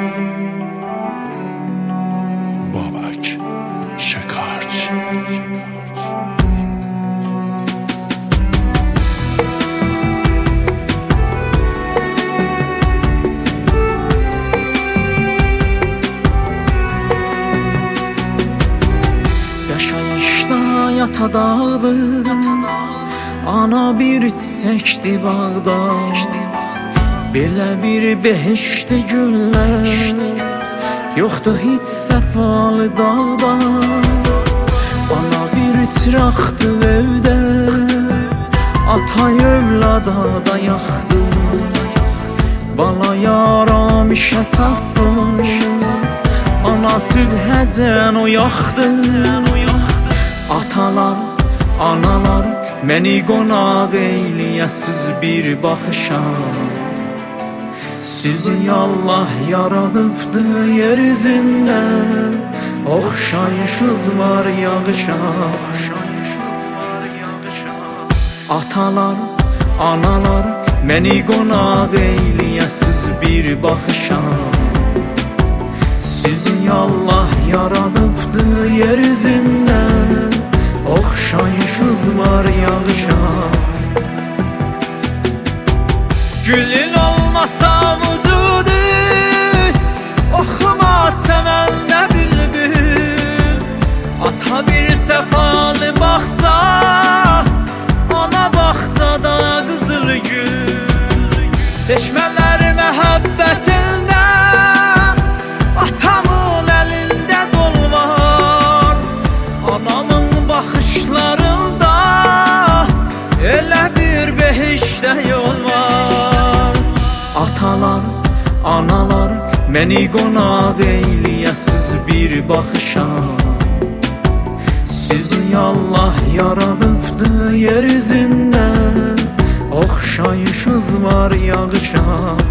بابک شکارچی. Yaşayışda yata dağdır, ana bir çiçəkdi bağda. Belə bir behişti günlər yoxdur heç səfalı dağda. Ana bir çıraqdı evdə, atay övlada da yaxdı. Bala yaramışə çatsın, ana sübhəcən o yaxdı. Atalar, analar, məni qonaq eyləyəsiz bir baxışam. Sizi Allah yaradıbdı yer üzündə, oxşayışız var yağışa. Atalar, analar, məni qonaq eyləyəsiz bir baxışam. Sizi Allah yaradıbdı yer üzündə, oxşayışız var yağışa. Gülün olmasa vücudu, oxuma çəməndə bülbül. Ata bir səfalı baxsa, ana baxsada qızıl gül. Çeşmələr məhəbbətində, atamın əlində dol var. Anamın baxışlarında, elə bir behişdə yol var. Atalar, analar, məni qonaq eyləyəsiz bir baxışam. Sizi Allah yaradıbdı yer üzündə, oxşayışız var yağışa.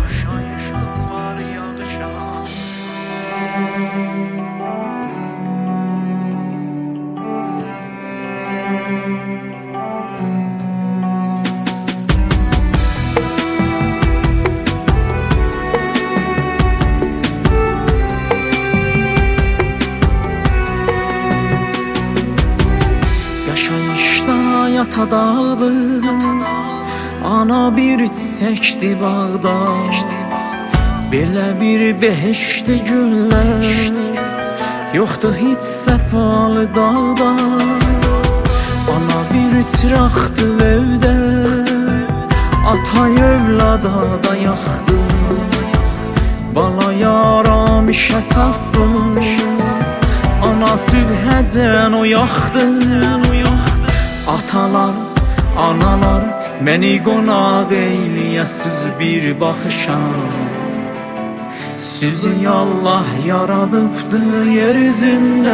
Yaşayışda yata dağdır, ana bir çiçəkdi bağda. Belə bir behişti günlər yoxdur heç səfalı dağda. Ana bir çıraqdı evdə, atay övlada da yaxdı. Bala yaramışə çatsın, ana sübhəcən o yaxdı. Atalar, analar, məni qonaq eyləyəsiz bir baxışam. Sizi Allah yaradıbdı yer üzündə,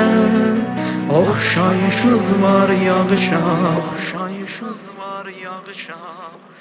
oxşayışız var yağışa.